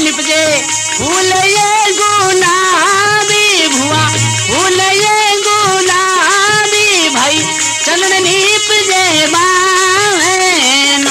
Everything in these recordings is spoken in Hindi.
निपजे फूल ये गुलाबी भुआ फूल ये गुलाबी भाई चलन निपजे बावेना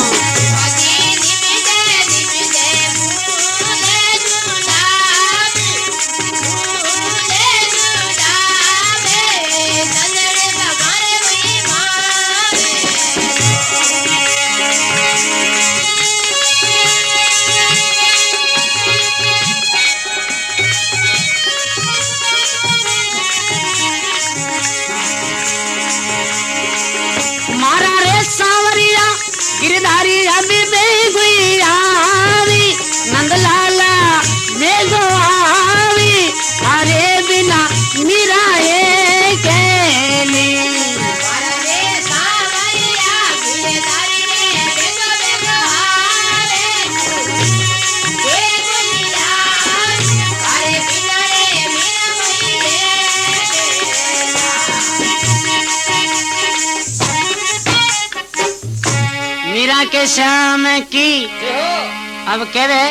गिरधारी अभी बेगुआवी नंदलाला बेगुआवी अरे बिना मीरा ये केली मीरा के श्याम की अब कह रहे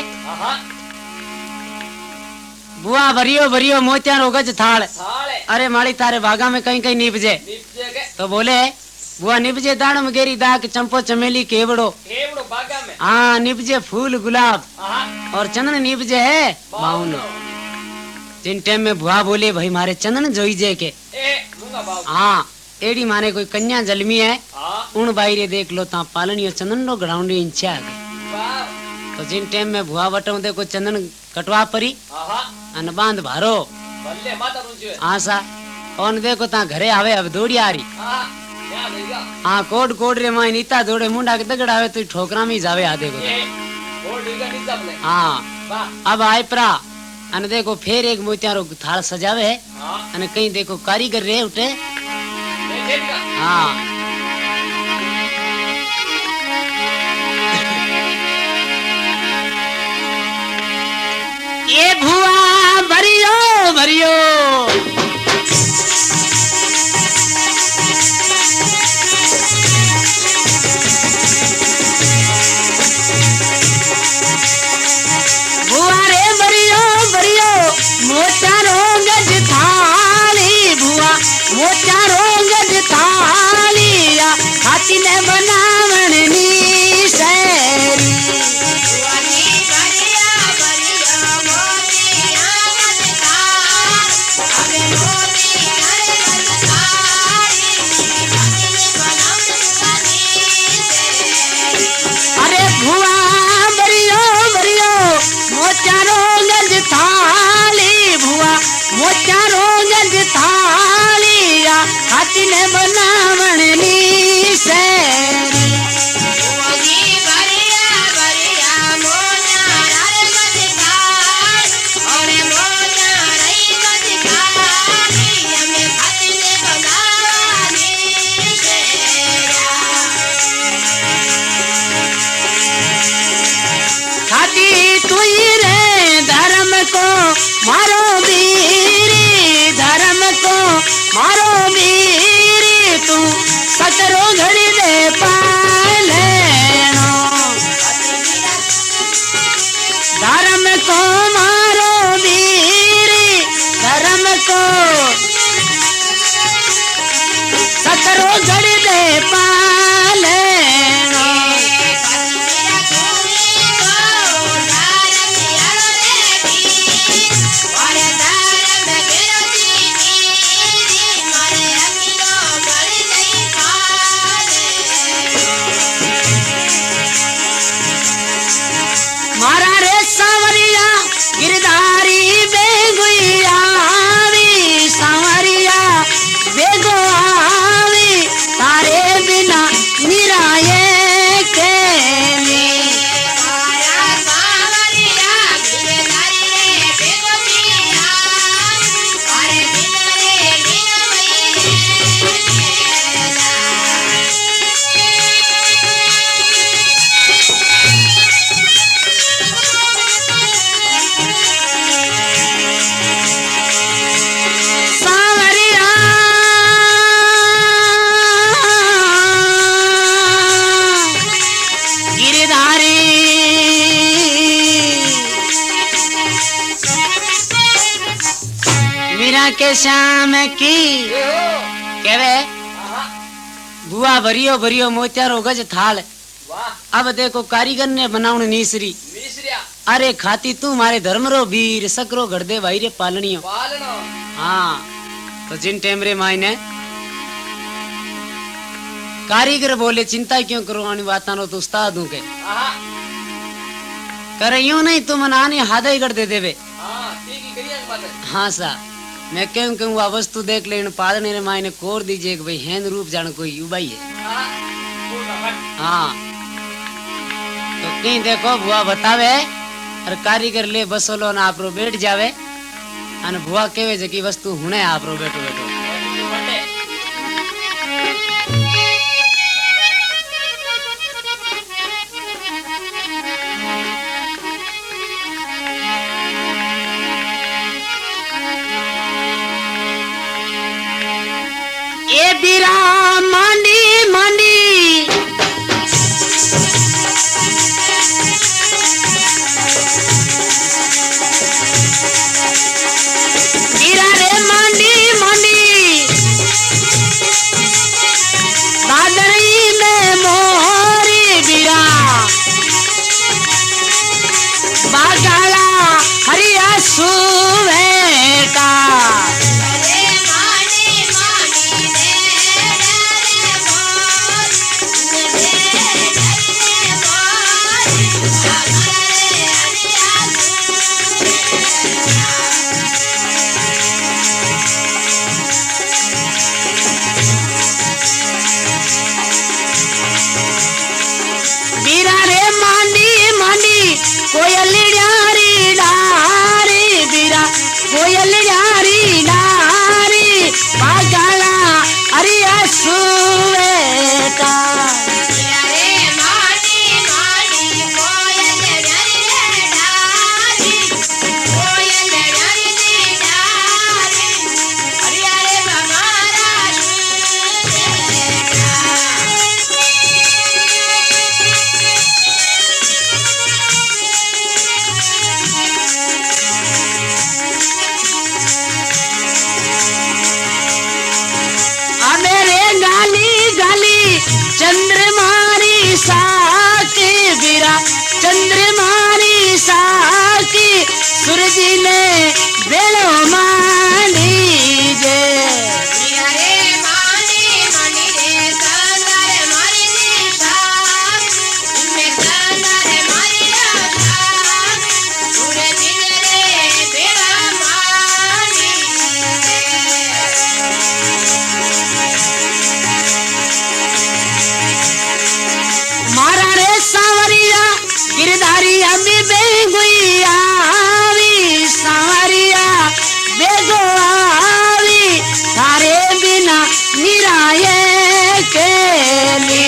बुआ भरियो भरियो मोतिया रोगज थाल अरे माली तारे बागा में कहीं कहीं निपजे तो बोले बुआ निपजे दानम गेरी दाग चंपो चमेली केवड़ो बागा में हाँ निपजे फूल गुलाब और चंदन निपजे है बाउन जिन टाइम में बुआ बोले भाई मारे चंदन जोई जे के हाँ एडी माने कोई कन्या जलमी है उन बाई रे देख लो ता पालनियो चंदन नो गड़ाउंडी इंचा आ गई तो जिन टाइम में भुआ बटाऊ देखो चंदन कटवा परी अन बांध भारो हाँ सा और देखो ता घरे आवे अब दौड़ी आ रही हाँ कोड कोड रे माई नीता दौड़े मुंडा के दगड़ आवे तो ठोकरा में जावे आ देखो हाँ अब आए परा अन देखो फिर एक मोतियारो थाल सजावे है अन कहीं देखो कारीगर रे उठे हाँ ये भुआ भरियो भरियो भुआ रे भरियो भरियो मोचारो गज थाली भुआ मोचारो गज थालिया हाथी ने बनावन नी शहरी मोचारो गज थाली भुआ मोचारो गज थालिया हाथी ने बनावन नी शहरी मारो वीरी धर्म को मारो वीरी तू सतरो घड़ी दे पालेनो धर्म को मारो वीरी धर्म को सतरो घड़ी दे पालेनो गिरधारी बेगुआवी सांवरिया बेगुआवी तारे बिना मीरा ये केली मैया के श्याम की केवे बुआ भरियो भरियो मोत्यारो गज थाल। अब देखो कारीगर ने बनाउन नीसरी। अरे खाती तू मारे धर्म रो वीर सकरो गढ़दे भाई रे पालनियो। हाँ तो जिन टेम रे मायने कारीगर बोले चिंता क्यों करो आनी बाता नो तो उस्ताद हूं के कर यूं नहीं तुम नानी हादा ही कर दे देवे। हाँ सा मैं क्यों वह वस्तु देख ले पादने रे मायने कोर दीजिए कि भाई हैंद रूप जान कोई उबाई है। हाँ तो कहीं देखो बुआ बतावे और कारीगर ले बसोलो ना आपरो बैठ जावे अन बुआ केवे जे की वस्तु हुने आपरो बैठो बैठो। ए बीरा मांडी मांडी बीरा रे मांडी मांडी बादरी में मोरी बीरा बागाला हरिया सुवेटा। कोयल डारी डारी बीरा कोयल डारी डारी पागला अरिया सुवेटा। चंद्रमारी साकी बीरा चंद्रमारी साकी सूरज ने बेलो मानी जे। गिरधारी अभी बेगुई आवी सांवरिया बेगो आवी थारे बिना निराये केली।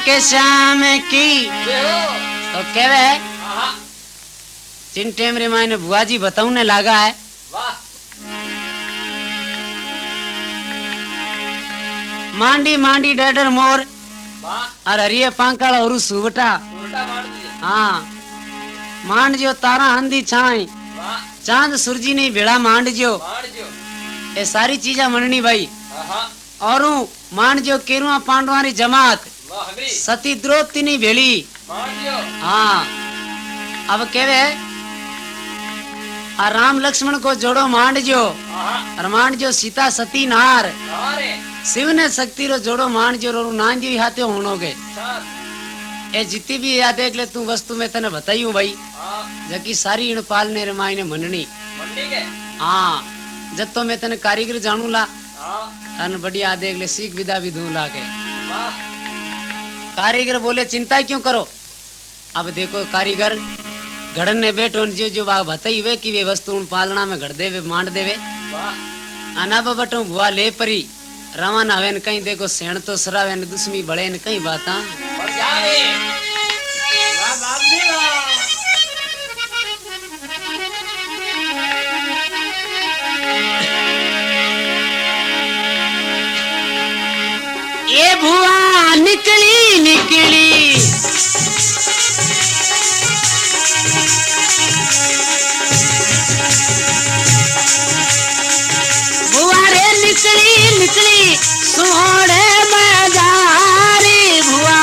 के श्याम की तो केवे जिन टेम रे मायने बुआ जी बताऊने लागा है। मांडी मांडी डेडर मोर और हरिये पांकाल और सुवटा हाँ मांड जो तारा हंदी छाई चांद सुरजी नहीं भेड़ा मांड जो ये सारी चीजा मननी भाई। और मांड जो केरुआ पांडवारी जमात सती द्रौपदी नहीं भेली हाँ। अब केवे राम लक्ष्मण को जोड़ो मांड जो और मांड जो सीता सती नार शिव ने शक्ति रो जोड़ो मांड जो रो नान जी हाथे होनोगे ए जितनी भी याद देख ले तू वस्तु में तने बताई हूँ भाई जबकि सारी इन पालने रे मायने मननी हाँ। जब तो मैं तने कारीगर जानू ला अन बढ़िया देख ले सीख विदा भी दूं ला के। कारीगर बोले चिंता क्यों करो। अब देखो कारीगर घड़न ने बैठो जो जो बाग बताई वे कि वे वस्तु उन पालना में घड़ देवे मांड देवे अनाब बटो भुआ ले परी रवाना हवे कहीं देखो सेण तो सरावे न दुश्मी बड़े न कहीं बाता ये भुआ निकली निकली भुआ रे निकली निकली सोड़े बाजारी भुआ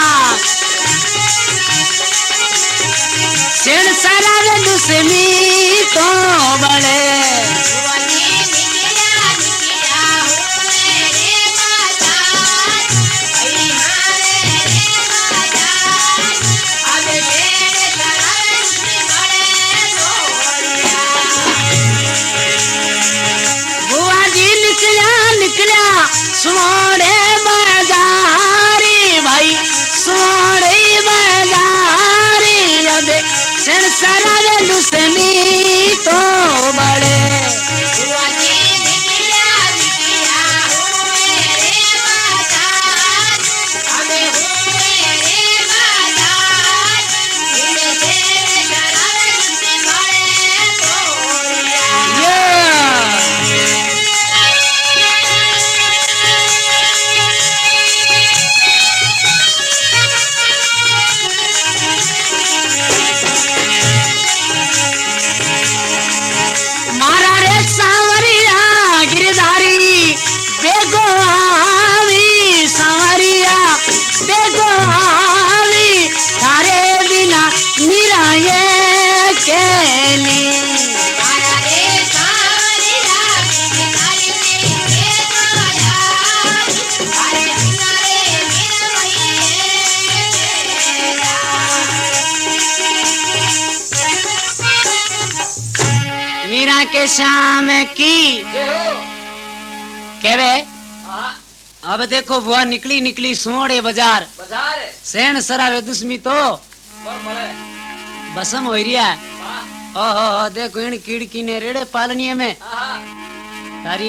सेण सारा रे दुश्मनी तो बड़े सोड़े बाजारी भाई सोड़े बाजारी अब संसारा दुश्मनी तो बड़े मीरा के श्याम की केवे अब देखो बुआ निकली निकली सोड़े बाजार सेण सरावे दुश्मी तो बसम हो रिया ओहो देखो इन कीड़की ने रेड़े पालनी में तारी